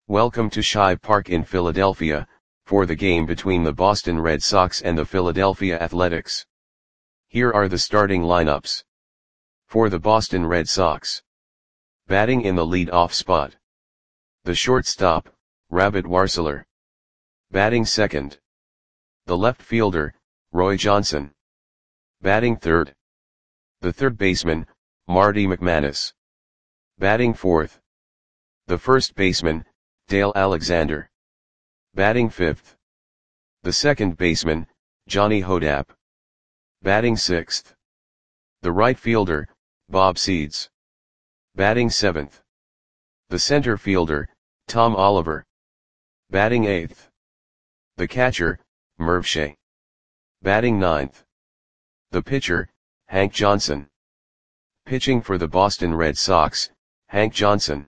Welcome to Shive Park in Philadelphia, for the game between the Boston Red Sox and the Philadelphia Athletics. Here are the starting lineups. For the Boston Red Sox. Batting in the lead-off spot. The shortstop, Rabbit Warseler. Batting second. The left fielder, Roy Johnson. Batting third. The third baseman, Marty McManus. Batting fourth. The first baseman, Dale Alexander. Batting fifth. The second baseman, Johnny Hodapp. Batting sixth. The right fielder, Bob Seeds. Batting seventh. The center fielder, Tom Oliver. Batting eighth. The catcher, Merv Shea. Batting ninth. The pitcher, Hank Johnson. Pitching for the Boston Red Sox, Hank Johnson.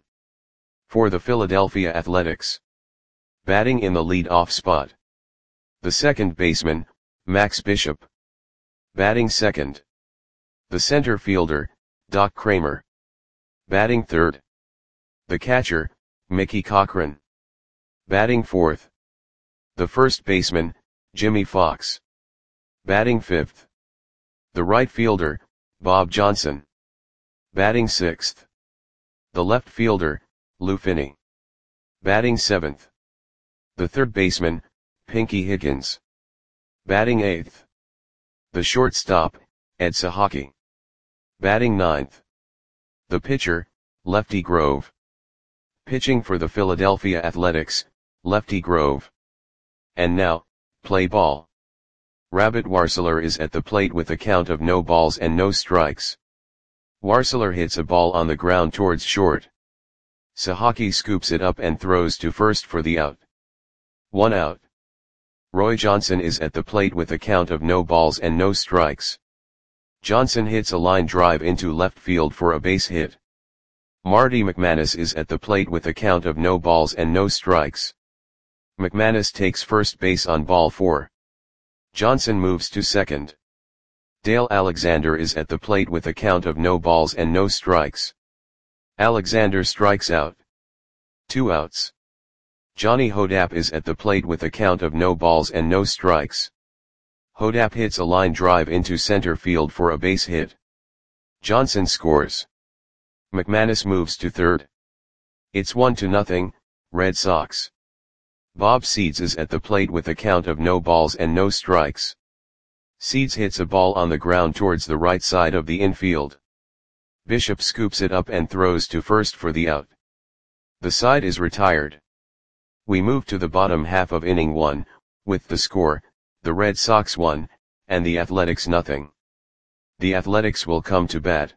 For the Philadelphia Athletics. Batting in the lead-off spot. The second baseman, Max Bishop. Batting second. The center fielder, Doc Kramer. Batting third. The catcher, Mickey Cochrane. Batting fourth. The first baseman, Jimmy Fox. Batting fifth. The right fielder, Bob Johnson. Batting sixth. The left fielder, Lou Finney. Batting seventh. The third baseman, Pinky Higgins. Batting eighth. The shortstop, Ed Sahaki. Batting ninth. The pitcher, Lefty Grove. Pitching for the Philadelphia Athletics, Lefty Grove. And now, play ball. Rabbit Warseler is at the plate with a count of no balls and no strikes. Warseler hits a ball on the ground towards short. Sahaki scoops it up and throws to first for the out. 1 out. Roy Johnson is at the plate with a count of no balls and no strikes. Johnson hits a line drive into left field for a base hit. Marty McManus is at the plate with a count of no balls and no strikes. McManus takes first base on ball 4. Johnson moves to second. Dale Alexander is at the plate with a count of no balls and no strikes. Alexander strikes out. 2 outs. Johnny Hodapp is at the plate with a count of no balls and no strikes. Hodapp hits a line drive into center field for a base hit. Johnson scores. McManus moves to third. It's 1-0, Red Sox. Bob Seeds is at the plate with a count of no balls and no strikes. Seeds hits a ball on the ground towards the right side of the infield. Bishop scoops it up and throws to first for the out. The side is retired. We move to the bottom half of inning 1, with the score, the Red Sox 1, and the Athletics 0. The Athletics will come to bat.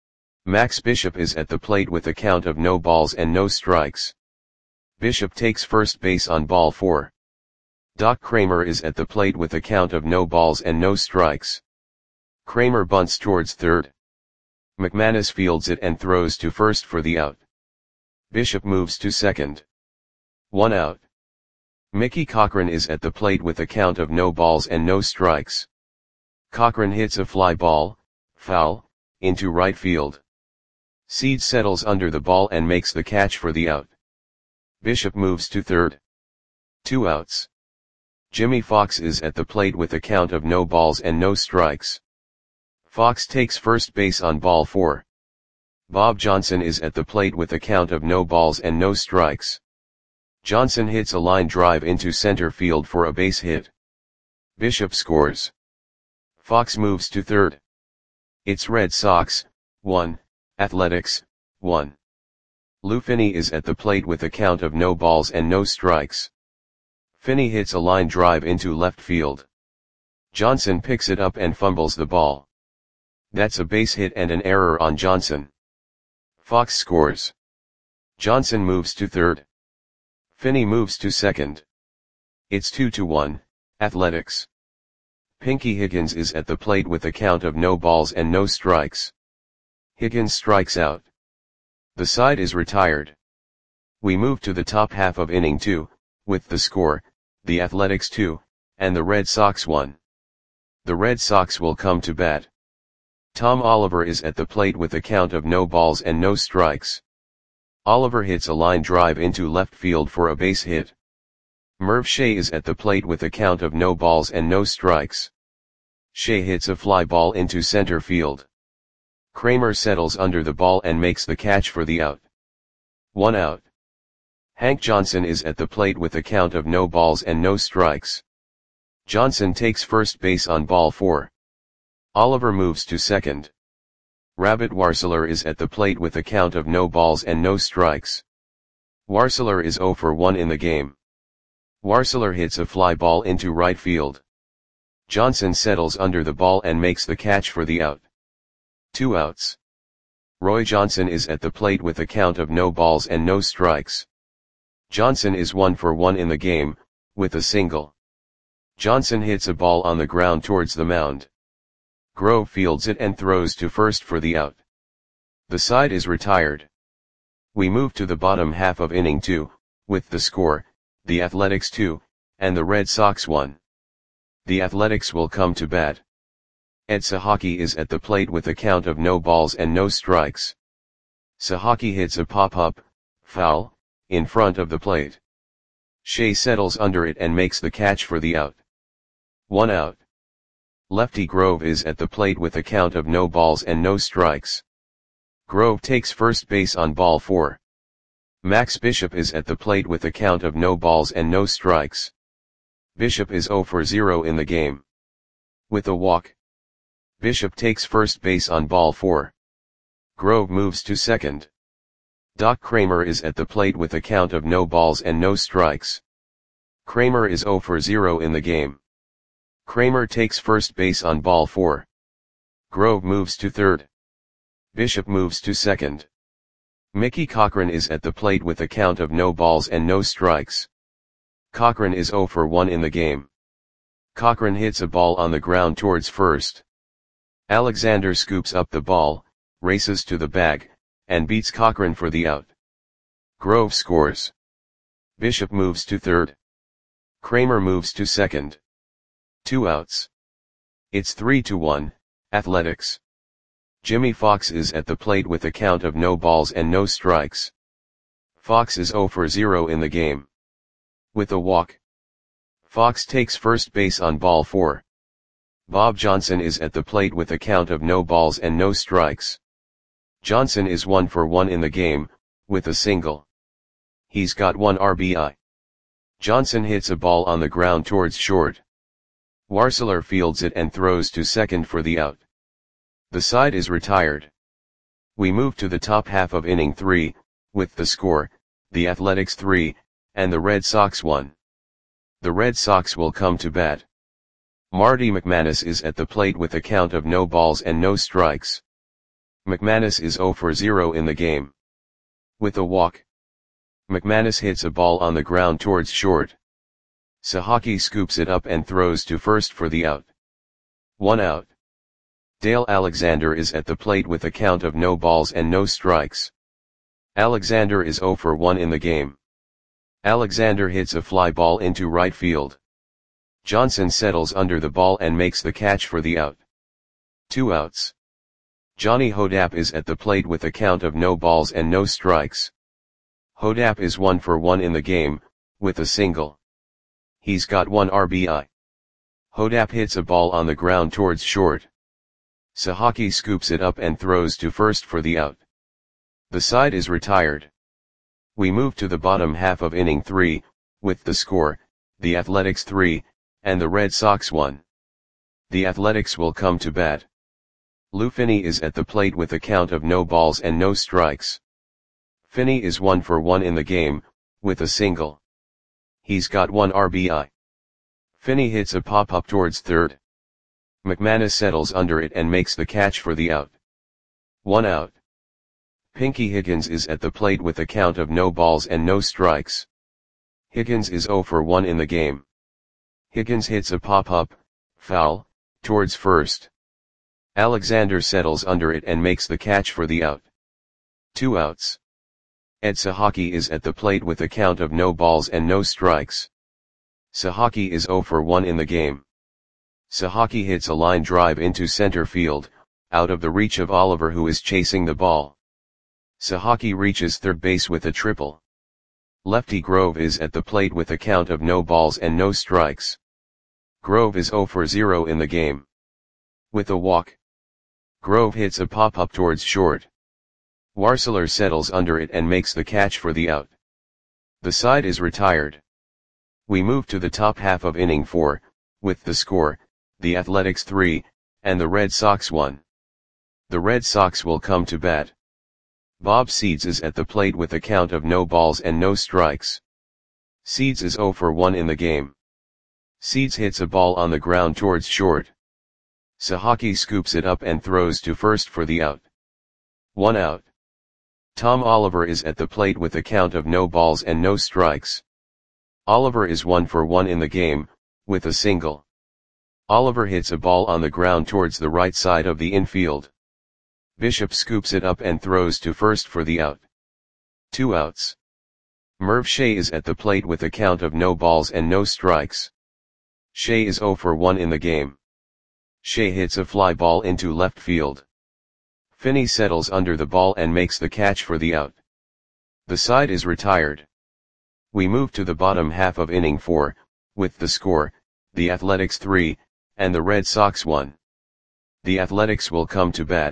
Max Bishop is at the plate with a count of no balls and no strikes. Bishop takes first base on ball 4. Doc Kramer is at the plate with a count of no balls and no strikes. Kramer bunts towards third. McManus fields it and throws to first for the out. Bishop moves to second. 1 out. Mickey Cochrane is at the plate with a count of no balls and no strikes. Cochrane hits a fly ball, foul, into right field. Seeds settles under the ball and makes the catch for the out. Bishop moves to third. 2 outs. Jimmy Fox is at the plate with a count of no balls and no strikes. Fox takes first base on ball 4. Bob Johnson is at the plate with a count of no balls and no strikes. Johnson hits a line drive into center field for a base hit. Bishop scores. Fox moves to third. It's Red Sox 1, Athletics 1. Lou Finney is at the plate with a count of no balls and no strikes. Finney hits a line drive into left field. Johnson picks it up and fumbles the ball. That's a base hit and an error on Johnson. Fox scores. Johnson moves to third. Finney moves to second. It's 2-1, Athletics. Pinky Higgins is at the plate with a count of no balls and no strikes. Higgins strikes out. The side is retired. We move to the top half of inning 2, with the score, the Athletics 2, and the Red Sox 1. The Red Sox will come to bat. Tom Oliver is at the plate with a count of no balls and no strikes. Oliver hits a line drive into left field for a base hit. Merv Shea is at the plate with a count of no balls and no strikes. Shea hits a fly ball into center field. Kramer settles under the ball and makes the catch for the out. 1 out. Hank Johnson is at the plate with a count of no balls and no strikes. Johnson takes first base on ball 4. Oliver moves to second. Rabbit Warseler is at the plate with a count of no balls and no strikes. Warseler is 0 for 1 in the game. Warseler hits a fly ball into right field. Johnson settles under the ball and makes the catch for the out. 2 outs. Roy Johnson is at the plate with a count of no balls and no strikes. Johnson is 1 for 1 in the game, with a single. Johnson hits a ball on the ground towards the mound. Grove fields it and throws to first for the out. The side is retired. We move to the bottom half of inning 2, with the score, the Athletics 2, and the Red Sox 1. The Athletics will come to bat. Ed Sahaki is at the plate with a count of no balls and no strikes. Sahaki hits a pop-up, foul, in front of the plate. Shea settles under it and makes the catch for the out. 1 out. Lefty Grove is at the plate with a count of no balls and no strikes. Grove takes first base on ball 4. Max Bishop is at the plate with a count of no balls and no strikes. Bishop is 0 for 0 in the game. With a walk. Bishop takes first base on ball 4. Grove moves to second. Doc Kramer is at the plate with a count of no balls and no strikes. Kramer is 0 for 0 in the game. Kramer takes first base on ball 4. Grove moves to third. Bishop moves to second. Mickey Cochran is at the plate with a count of no balls and no strikes. Cochran is 0 for 1 in the game. Cochran hits a ball on the ground towards first. Alexander scoops up the ball, races to the bag, and beats Cochran for the out. Grove scores. Bishop moves to third. Kramer moves to second. 2 outs. It's 3-1, Athletics. Jimmy Fox is at the plate with a count of no balls and no strikes. Fox is 0 for 0 in the game. With a walk. Fox takes first base on ball 4. Bob Johnson is at the plate with a count of no balls and no strikes. Johnson is 1 for 1 in the game, with a single. He's got 1 RBI. Johnson hits a ball on the ground towards short. Warseler fields it and throws to second for the out. The side is retired. We move to the top half of inning 3, with the score, the Athletics 3, and the Red Sox 1. The Red Sox will come to bat. Marty McManus is at the plate with a count of no balls and no strikes. McManus is 0 for 0 in the game. With a walk. McManus hits a ball on the ground towards short. Sahaki scoops it up and throws to first for the out. 1 out. Dale Alexander is at the plate with a count of no balls and no strikes. Alexander is 0 for 1 in the game. Alexander hits a fly ball into right field. Johnson settles under the ball and makes the catch for the out. 2 outs. Johnny Hodap is at the plate with a count of no balls and no strikes. Hodap is 1 for 1 in the game, with a single. He's got 1 RBI. Hodap hits a ball on the ground towards short. Sahaki scoops it up and throws to first for the out. The side is retired. We move to the bottom half of inning 3, with the score, the Athletics 3, and the Red Sox 1. The Athletics will come to bat. Lou Finney is at the plate with a count of no balls and no strikes. Finney is 1 for 1 in the game, with a single. He's got 1 RBI. Finney hits a pop-up towards third. McManus settles under it and makes the catch for the out. 1 out. Pinky Higgins is at the plate with a count of no balls and no strikes. Higgins is 0 for 1 in the game. Higgins hits a pop-up, foul, towards first. Alexander settles under it and makes the catch for the out. 2 outs. Ed Sahaki is at the plate with a count of no balls and no strikes. Sahaki is 0 for 1 in the game. Sahaki hits a line drive into center field, out of the reach of Oliver who is chasing the ball. Sahaki reaches third base with a triple. Lefty Grove is at the plate with a count of no balls and no strikes. Grove is 0 for 0 in the game. With a walk, Grove hits a pop-up towards short. Warseler settles under it and makes the catch for the out. The side is retired. We move to the top half of inning 4, with the score, the Athletics 3, and the Red Sox 1. The Red Sox will come to bat. Bob Seeds is at the plate with a count of no balls and no strikes. Seeds is 0 for 1 in the game. Seeds hits a ball on the ground towards short. Sahaki scoops it up and throws to first for the out. 1 out. Tom Oliver is at the plate with a count of no balls and no strikes. Oliver is 1 for 1 in the game, with a single. Oliver hits a ball on the ground towards the right side of the infield. Bishop scoops it up and throws to first for the out. 2 outs. Merv Shea is at the plate with a count of no balls and no strikes. Shea is 0 for 1 in the game. Shea hits a fly ball into left field. Finney settles under the ball and makes the catch for the out. The side is retired. We move to the bottom half of inning 4, with the score, the Athletics 3, and the Red Sox 1. The Athletics will come to bat.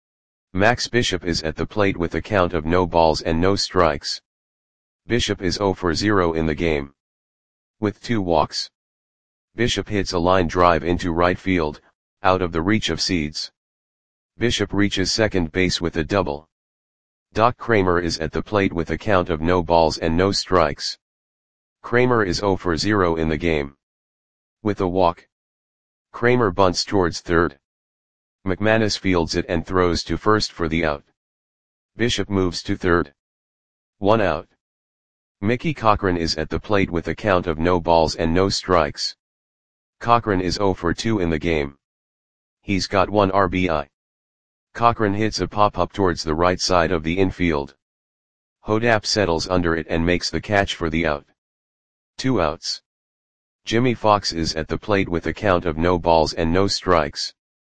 Max Bishop is at the plate with a count of no balls and no strikes. Bishop is 0 for 0 in the game. With 2 walks. Bishop hits a line drive into right field, out of the reach of Seeds. Bishop reaches second base with a double. Doc Kramer is at the plate with a count of no balls and no strikes. Kramer is 0 for 0 in the game. With a walk, Kramer bunts towards third. McManus fields it and throws to first for the out. Bishop moves to third. 1 out. Mickey Cochran is at the plate with a count of no balls and no strikes. Cochran is 0 for 2 in the game. He's got 1 RBI. Cochran hits a pop-up towards the right side of the infield. Hodap settles under it and makes the catch for the out. 2 outs. Jimmy Fox is at the plate with a count of no balls and no strikes.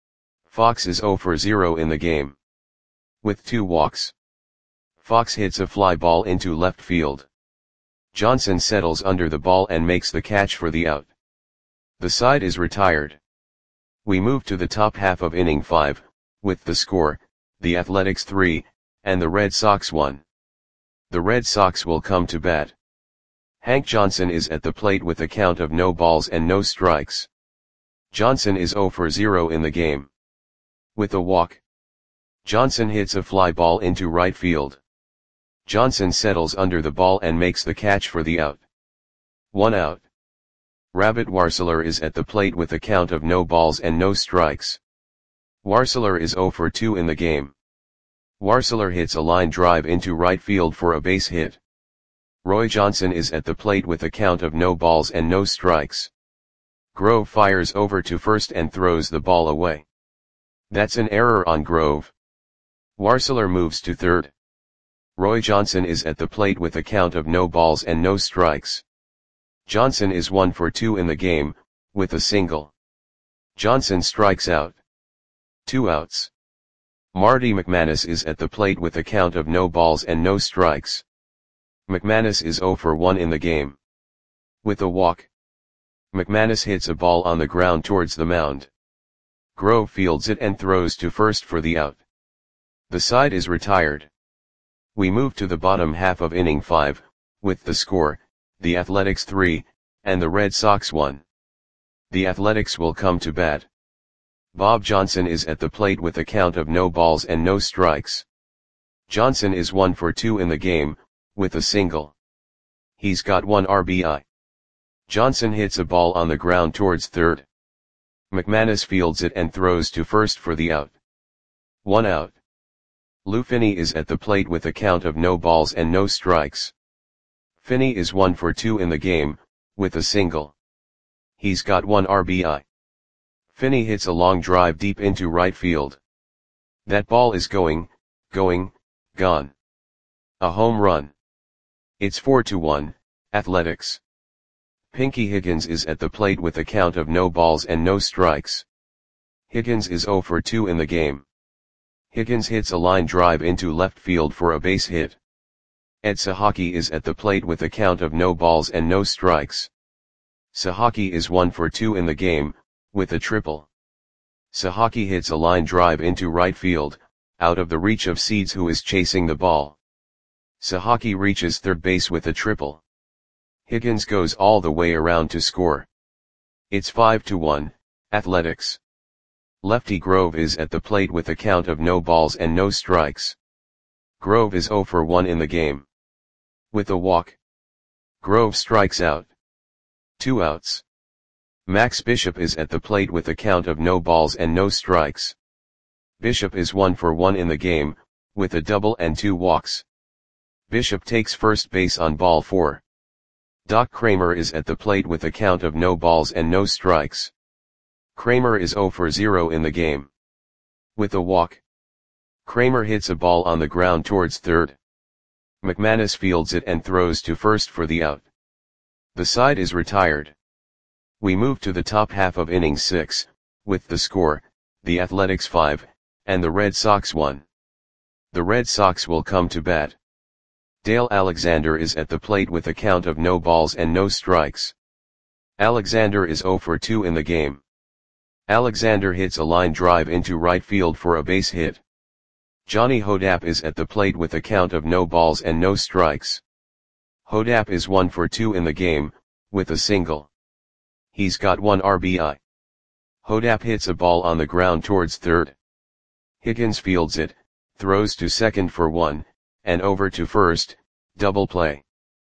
Fox is 0 for 0 in the game. With 2 walks. Fox hits a fly ball into left field. Johnson settles under the ball and makes the catch for the out. The side is retired. We move to the top half of inning 5, with the score, the Athletics 3, and the Red Sox 1. The Red Sox will come to bat. Hank Johnson is at the plate with a count of no balls and no strikes. Johnson is 0 for 0 in the game. With a walk, Johnson hits a fly ball into right field. Johnson settles under the ball and makes the catch for the out. 1 out. Rabbit Warseler is at the plate with a count of no balls and no strikes. Warseler is 0 for 2 in the game. Warseler hits a line drive into right field for a base hit. Roy Johnson is at the plate with a count of no balls and no strikes. Grove fires over to first and throws the ball away. That's an error on Grove. Warseler moves to third. Roy Johnson is at the plate with a count of no balls and no strikes. Johnson is 1 for 2 in the game, with a single. Johnson strikes out. 2 outs. Marty McManus is at the plate with a count of no balls and no strikes. McManus is 0 for 1 in the game. With a walk, McManus hits a ball on the ground towards the mound. Grove fields it and throws to first for the out. The side is retired. We move to the bottom half of inning 5, with the score, the Athletics 3, and the Red Sox 1. The Athletics will come to bat. Bob Johnson is at the plate with a count of no balls and no strikes. Johnson is 1 for 2 in the game, with a single. He's got 1 RBI. Johnson hits a ball on the ground towards third. McManus fields it and throws to first for the out. 1 out. Lou Finney is at the plate with a count of no balls and no strikes. Finney is 1 for 2 in the game, with a single. He's got 1 RBI. Finney hits a long drive deep into right field. That ball is gone. A home run. It's 4-1, Athletics. Pinky Higgins is at the plate with a count of no balls and no strikes. Higgins is 0 for 2 in the game. Higgins hits a line drive into left field for a base hit. Ed Sahaki is at the plate with a count of no balls and no strikes. Sahaki is 1 for 2 in the game, with a triple. Sahaki hits a line drive into right field, out of the reach of Seeds, who is chasing the ball. Sahaki reaches third base with a triple. Higgins goes all the way around to score. It's 5-1, Athletics. Lefty Grove is at the plate with a count of no balls and no strikes. Grove is 0 for 1 in the game. With a walk, Grove strikes out. 2 outs. Max Bishop is at the plate with a count of no balls and no strikes. Bishop is 1 for 1 in the game, with a double and 2 walks. Bishop takes first base on ball 4. Doc Kramer is at the plate with a count of no balls and no strikes. Kramer is 0 for 0 in the game. With a walk, Kramer hits a ball on the ground towards third. McManus fields it and throws to first for the out. The side is retired. We move to the top half of inning 6, with the score, the Athletics 5, and the Red Sox 1. The Red Sox will come to bat. Dale Alexander is at the plate with a count of no balls and no strikes. Alexander is 0 for 2 in the game. Alexander hits a line drive into right field for a base hit. Johnny Hodap is at the plate with a count of no balls and no strikes. Hodap is 1 for 2 in the game, with a single. He's got 1 RBI. Hodap hits a ball on the ground towards third. Higgins fields it, throws to second for 1, and over to first, double play.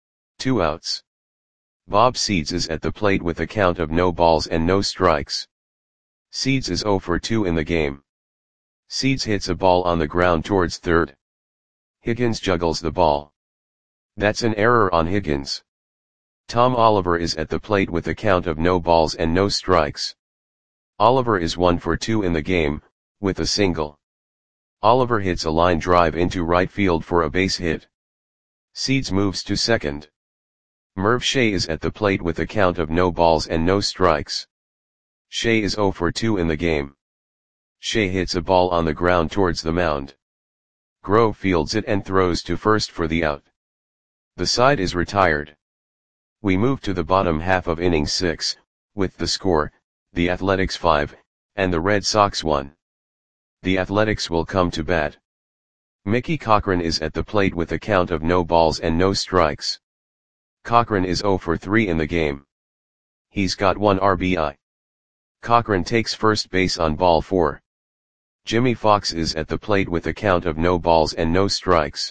2 outs. Bob Seeds is at the plate with a count of no balls and no strikes. Seeds is 0 for 2 in the game. Seeds hits a ball on the ground towards third. Higgins juggles the ball. That's an error on Higgins. Tom Oliver is at the plate with a count of no balls and no strikes. Oliver is 1 for 2 in the game, with a single. Oliver hits a line drive into right field for a base hit. Seeds moves to second. Merv Shea is at the plate with a count of no balls and no strikes. Shea is 0 for 2 in the game. Shea hits a ball on the ground towards the mound. Grove fields it and throws to first for the out. The side is retired. We move to the bottom half of inning 6, with the score, the Athletics 5, and the Red Sox 1. The Athletics will come to bat. Mickey Cochrane is at the plate with a count of no balls and no strikes. Cochrane is 0 for 3 in the game. He's got 1 RBI. Cochrane takes first base on ball 4. Jimmy Fox is at the plate with a count of no balls and no strikes.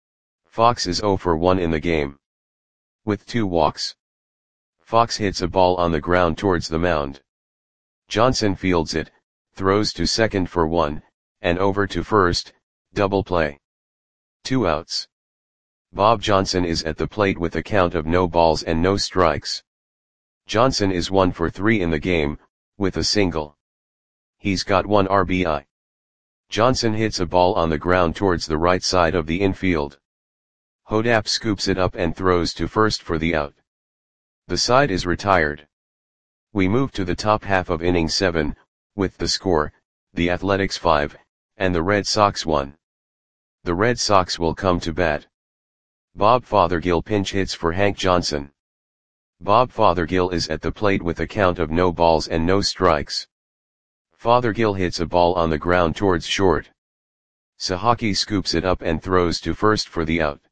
Fox is 0 for 1 in the game. With 2 walks. Fox hits a ball on the ground towards the mound. Johnson fields it, throws to second for 1, and over to first, double play. 2 outs. Bob Johnson is at the plate with a count of no balls and no strikes. Johnson is 1 for 3 in the game, with a single. He's got 1 RBI. Johnson hits a ball on the ground towards the right side of the infield. Hodap scoops it up and throws to first for the out. The side is retired. We move to the top half of inning 7, with the score, the Athletics 5, and the Red Sox 1. The Red Sox will come to bat. Bob Fothergill pinch hits for Hank Johnson. Bob Fothergill is at the plate with a count of no balls and no strikes. Fothergill hits a ball on the ground towards short. Sahaki scoops it up and throws to first for the out.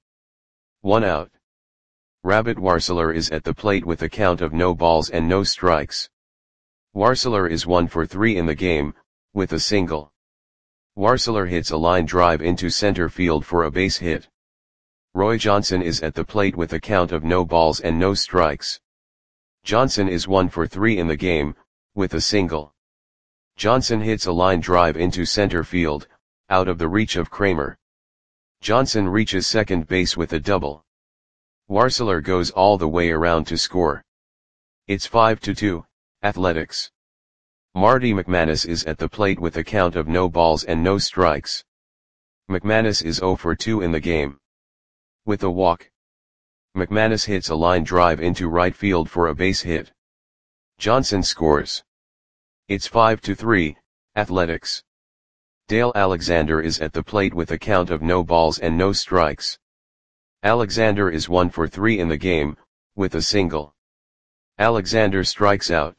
1 out. Rabbit Warseler is at the plate with a count of no balls and no strikes. Warseler is 1 for 3 in the game, with a single. Warseler hits a line drive into center field for a base hit. Roy Johnson is at the plate with a count of no balls and no strikes. Johnson is 1 for 3 in the game, with a single. Johnson hits a line drive into center field, out of the reach of Kramer. Johnson reaches second base with a double. Warseler goes all the way around to score. It's 5-2, Athletics. Marty McManus is at the plate with a count of no balls and no strikes. McManus is 0 for 2 in the game. With a walk, McManus hits a line drive into right field for a base hit. Johnson scores. It's 5-3, Athletics. Dale Alexander is at the plate with a count of no balls and no strikes. Alexander is 1 for 3 in the game, with a single. Alexander strikes out.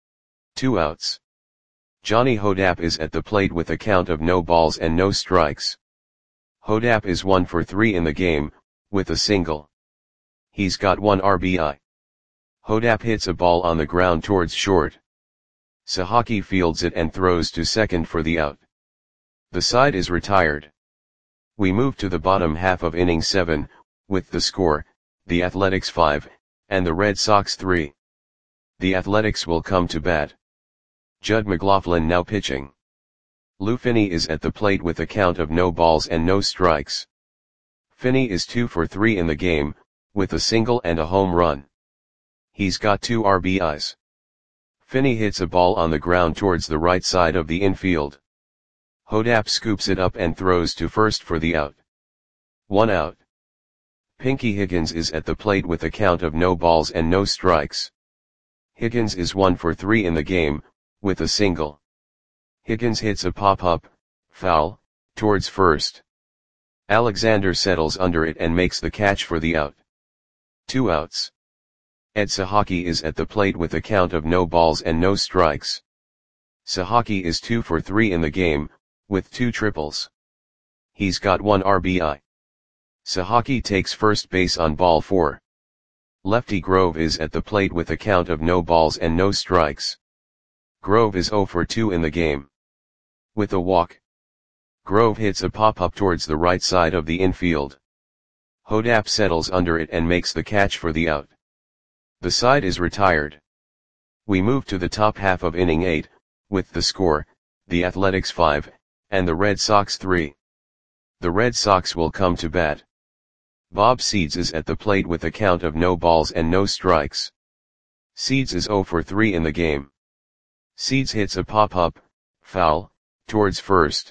2 outs. Johnny Hodapp is at the plate with a count of no balls and no strikes. Hodapp is 1 for 3 in the game, with a single. He's got 1 RBI. Hodapp hits a ball on the ground towards short. Sahaki fields it and throws to second for the out. The side is retired. We move to the bottom half of inning 7, with the score, the Athletics 5, and the Red Sox 3. The Athletics will come to bat. Judd McLaughlin now pitching. Lou Finney is at the plate with a count of no balls and no strikes. Finney is 2 for 3 in the game, with a single and a home run. He's got 2 RBIs. Finney hits a ball on the ground towards the right side of the infield. Hodapp scoops it up and throws to first for the out. 1 out. Pinky Higgins is at the plate with a count of no balls and no strikes. Higgins is 1 for 3 in the game, with a single. Higgins hits a pop-up, foul, towards first. Alexander settles under it and makes the catch for the out. 2 outs. Ed Sahaki is at the plate with a count of no balls and no strikes. Sahaki is 2 for 3 in the game, with 2 triples. He's got 1 RBI. Sahaki takes first base on ball 4. Lefty Grove is at the plate with a count of no balls and no strikes. Grove is 0 for 2 in the game. With a walk. Grove hits a pop-up towards the right side of the infield. Hodapp settles under it and makes the catch for the out. The side is retired. We move to the top half of inning 8, with the score, the Athletics 5, and the Red Sox 3. The Red Sox will come to bat. Bob Seeds is at the plate with a count of no balls and no strikes. Seeds is 0 for 3 in the game. Seeds hits a pop-up, foul, towards first.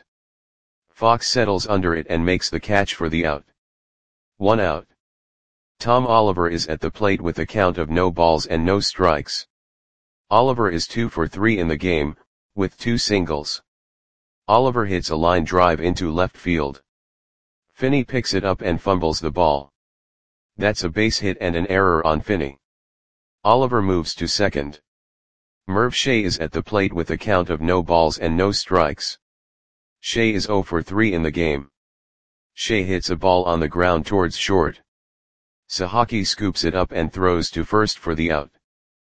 Fox settles under it and makes the catch for the out. 1 out. Tom Oliver is at the plate with a count of no balls and no strikes. Oliver is 2 for 3 in the game, with 2 singles. Oliver hits a line drive into left field. Finney picks it up and fumbles the ball. That's a base hit and an error on Finney. Oliver moves to second. Merv Shea is at the plate with a count of no balls and no strikes. Shea is 0 for 3 in the game. Shea hits a ball on the ground towards short. Sahaki scoops it up and throws to first for the out.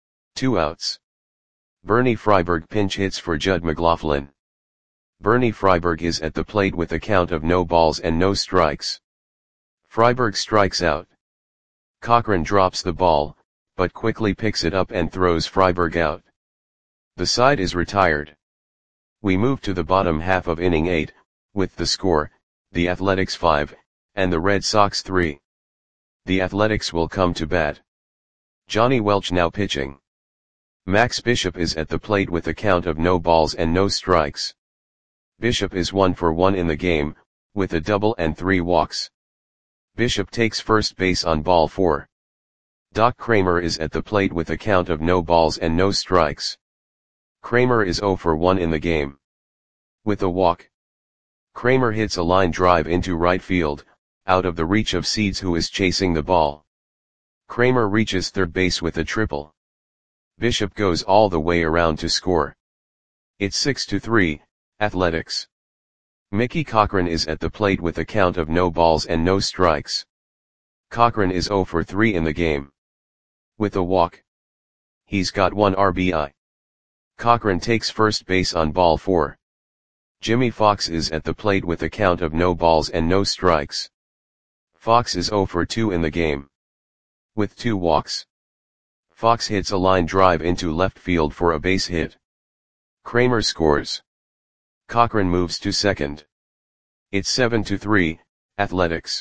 2 outs. Bernie Freiberg pinch hits for Judd McLaughlin. Bernie Freiberg is at the plate with a count of no balls and no strikes. Freiberg strikes out. Cochran drops the ball, but quickly picks it up and throws Freiberg out. The side is retired. We move to the bottom half of inning 8, with the score, the Athletics 5, and the Red Sox 3. The Athletics will come to bat. Johnny Welch now pitching. Max Bishop is at the plate with a count of no balls and no strikes. Bishop is 1 for 1 in the game, with a double and 3 walks. Bishop takes first base on ball 4. Doc Kramer is at the plate with a count of no balls and no strikes. Kramer is 0 for 1 in the game. With a walk. Kramer hits a line drive into right field, out of the reach of Seeds who is chasing the ball. Kramer reaches third base with a triple. Bishop goes all the way around to score. It's 6-3, Athletics. Mickey Cochran is at the plate with a count of no balls and no strikes. Cochran is 0 for 3 in the game. With a walk. He's got 1 RBI. Cochran takes first base on ball 4. Jimmy Fox is at the plate with a count of no balls and no strikes. Fox is 0 for 2 in the game. With 2 walks. Fox hits a line drive into left field for a base hit. Kramer scores. Cochran moves to second. It's 7-3, Athletics.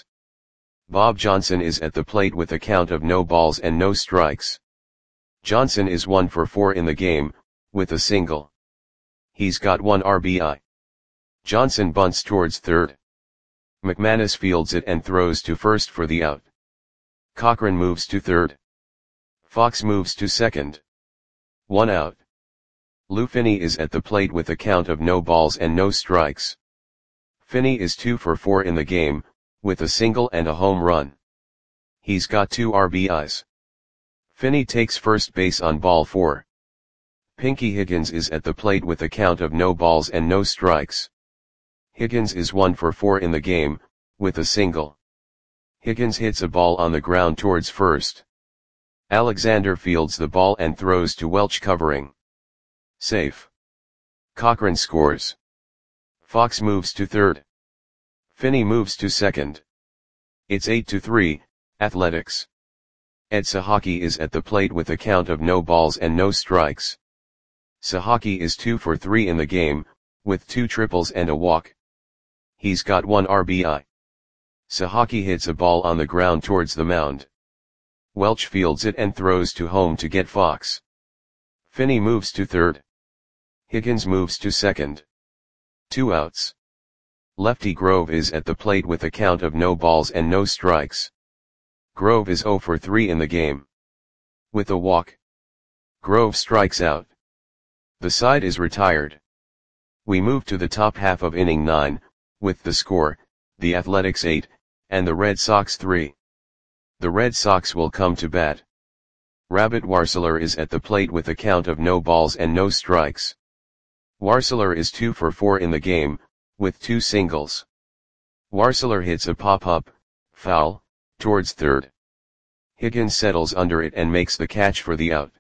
Bob Johnson is at the plate with a count of no balls and no strikes. Johnson is 1 for 4 in the game, with a single. He's got 1 RBI. Johnson bunts towards third. McManus fields it and throws to first for the out. Cochran moves to third. Fox moves to second. 1 out. Lou Finney is at the plate with a count of no balls and no strikes. Finney is 2 for 4 in the game, with a single and a home run. He's got 2 RBIs. Finney takes first base on ball 4. Pinky Higgins is at the plate with a count of no balls and no strikes. Higgins is 1 for 4 in the game, with a single. Higgins hits a ball on the ground towards first. Alexander fields the ball and throws to Welch covering. Safe. Cochran scores. Fox moves to third. Finney moves to second. It's 8-3, Athletics. Ed Sahaki is at the plate with a count of no balls and no strikes. Sahaki is 2 for 3 in the game, with 2 triples and a walk. He's got 1 RBI. Sahaki hits a ball on the ground towards the mound. Welch fields it and throws to home to get Fox. Finney moves to third. Higgins moves to second. 2 outs. Lefty Grove is at the plate with a count of no balls and no strikes. Grove is 0 for 3 in the game. With a walk, Grove strikes out. The side is retired. We move to the top half of inning 9, with the score, the Athletics 8, and the Red Sox 3. The Red Sox will come to bat. Rabbit Warseler is at the plate with a count of no balls and no strikes. Warseler is 2 for 4 in the game, with 2 singles. Warseler hits a pop-up, foul, towards third. Higgins settles under it and makes the catch for the out.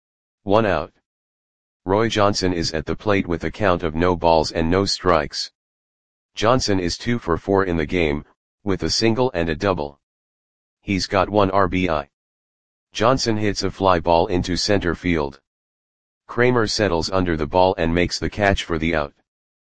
1 out. Roy Johnson is at the plate with a count of no balls and no strikes. Johnson is 2 for 4 in the game, with a single and a double. He's got 1 RBI. Johnson hits a fly ball into center field. Kramer settles under the ball and makes the catch for the out.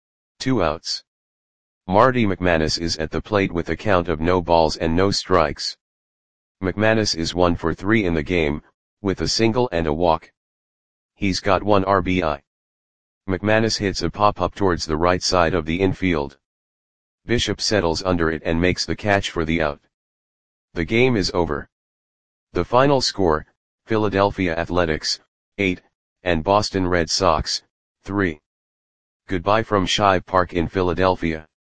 2 outs. Marty McManus is at the plate with a count of no balls and no strikes. McManus is 1 for 3 in the game, with a single and a walk. He's got 1 RBI. McManus hits a pop-up towards the right side of the infield. Bishop settles under it and makes the catch for the out. The game is over. The final score, Philadelphia Athletics, 8, and Boston Red Sox, 3. Goodbye from Shive Park in Philadelphia.